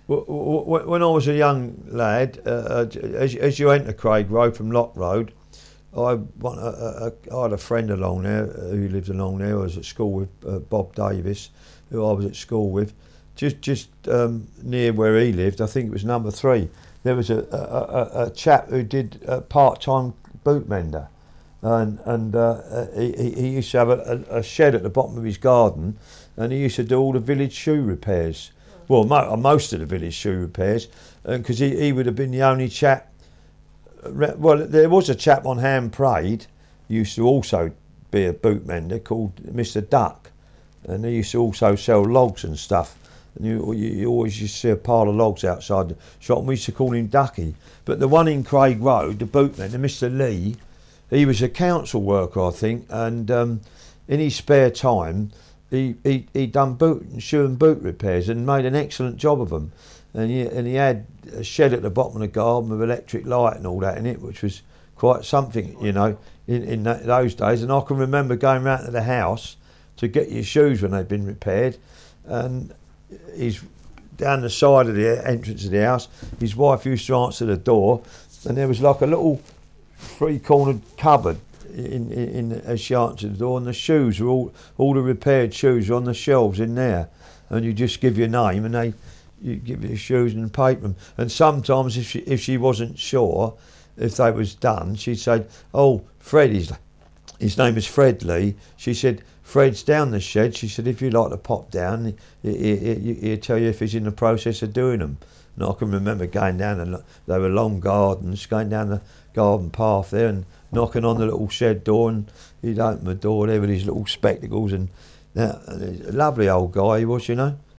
When I was a young lad, as you enter Craig Road from Lock Road, I had a friend along there who lived along there. I was at school with Bob Davis, who I was at school with. Just near where he lived, I think it was number 3. There was a chap who did part-time boot mender, and he used to have a shed at the bottom of his garden, and he used to do all the village shoe repairs. Well, most of the village shoe repairs, because he would have been the only chap. Well, there was a chap on Ham Parade, used to also be a boot mender, called Mr. Duck, and he used to also sell logs and stuff. And you always used to see a pile of logs outside the shop, and we used to call him Ducky. But the one in Craig Road, the bootman, Mr. Lee, he was a council worker, I think, and in his spare time, he done shoe and boot repairs and made an excellent job of them. And he had a shed at the bottom of the garden with electric light and all that in it, which was quite something, in those days. And I can remember going round to the house to get your shoes when they'd been repaired, and he's down the side of the entrance of the house. His wife used to answer the door, and there was like a little 3-cornered cupboard as she answered the door, and the shoes were all the repaired shoes were on the shelves in there, and you just give your name and you give your shoes and paper them. And sometimes if she wasn't sure if they was done, she'd say, "Oh, Fred, his name is Fred Lee." She said, "Fred's down the shed." She said, "If you'd like to pop down, he'll tell you if he's in the process of doing them." And I can remember going down, and they were long gardens, going down the garden path there and knocking on the little shed door, and he'd open the door there with his little spectacles, and a lovely old guy he was,